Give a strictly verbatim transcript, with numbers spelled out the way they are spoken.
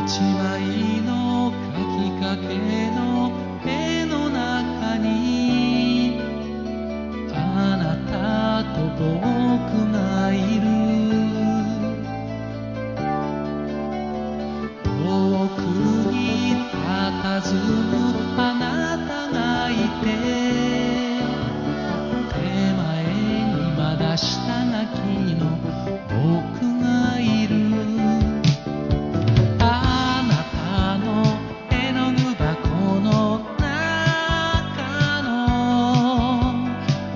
一枚の描きかけの絵の中にあなたと僕がいる。遠くに佇むあなたがいて、手前にまだ下